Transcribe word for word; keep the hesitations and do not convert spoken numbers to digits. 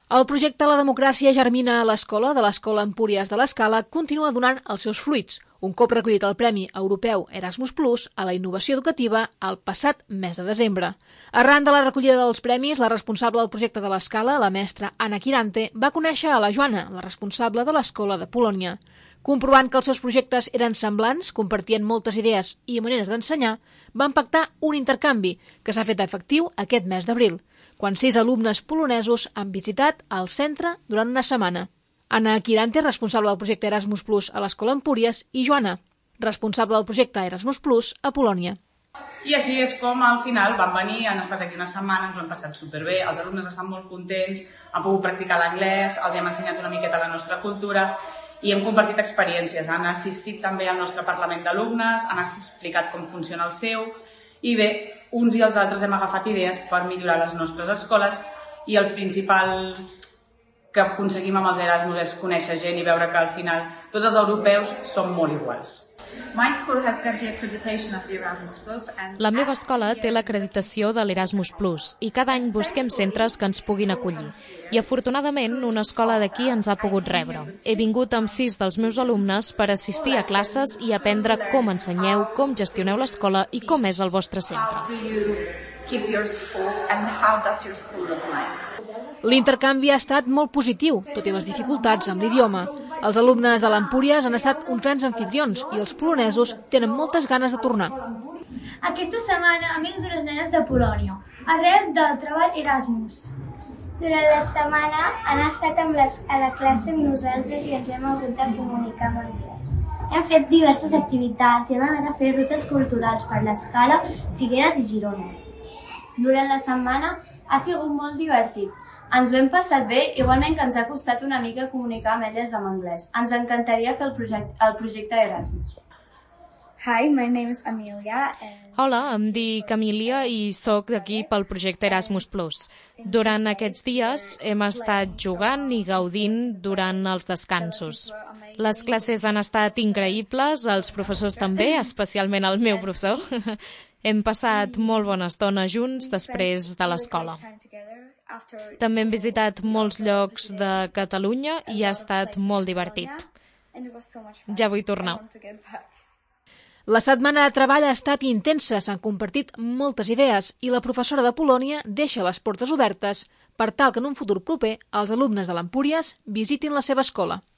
El projecte La democràcia germina a l'escola de l'Escola Empúries de l'Escala continua donant els seus fruits, un cop recollit el Premi Europeu Erasmus Plus a la innovació educativa el passat mes de desembre. Arran de la recollida dels premis, la responsable del projecte de l'Escala, la mestra Anna Quirante, va conèixer a la Joana, la responsable de l'Escola de Polònia. Comprovant que els seus projectes eren semblants, compartien moltes idees i maneres d'ensenyar, van pactar un intercanvi que s'ha fet efectiu aquest mes d'abril, quan sis alumnes polonesos han visitat el centre durant una setmana. Anna Quirante, responsable del projecte Erasmus Plus a l'Escola Empúries, i Joana, responsable del projecte Erasmus Plus a Polònia. I així és com al final van venir, han estat aquí una setmana, ens ho han passat superbé, els alumnes estan molt contents, han pogut practicar l'anglès, els hem ensenyat una miqueta la nostra cultura i hem compartit experiències. Han assistit també al nostre Parlament d'Alumnes, han explicat com funciona el seu i bé, uns i els altres hem agafat idees per millorar les nostres escoles i el principal que aconseguim amb els Erasmus és conèixer gent i veure que al final tots els europeus són molt iguals. La meva escola té l'acreditació de l'Erasmus Plus i cada any busquem centres que ens puguin acollir. I afortunadament una escola d'aquí ens ha pogut rebre. He vingut amb sis dels meus alumnes per assistir a classes i aprendre com ensenyeu, com gestioneu l'escola i com és el vostre centre. L'intercanvi ha estat molt positiu, tot i les dificultats amb l'idioma. Els alumnes de l'Empúries han estat uns grans anfitrions i els polonesos tenen moltes ganes de tornar. Aquesta setmana hem vingut unes nenes de Polònia, arrel del treball Erasmus. Durant la setmana han estat amb les, a la classe amb nosaltres i ens hem hagut de comunicar en anglès. Hem fet diverses activitats i hem anat a fer rutes culturals per l'Escala, Figueres i Girona. Durant la setmana ha sigut molt divertit. Ens ho hem passat bé, igualment que ens ha costat una mica comunicar amb elles en anglès. Ens encantaria fer el projecte, el projecte Erasmus. Hi, my name is Amelia. And... Hola, em dic Amelia i sóc d'aquí pel projecte Erasmus Plus. Durant aquests dies hem estat jugant i gaudint durant els descansos. Les classes han estat increïbles, els professors també, especialment el meu professor. Hem passat molt bona estona junts després de l'escola. També hem visitat molts llocs de Catalunya i ha estat molt divertit. Ja vull tornar. La setmana de treball ha estat intensa, s'han compartit moltes idees i la professora de Polònia deixa les portes obertes per tal que en un futur proper els alumnes de l'Empúries visitin la seva escola.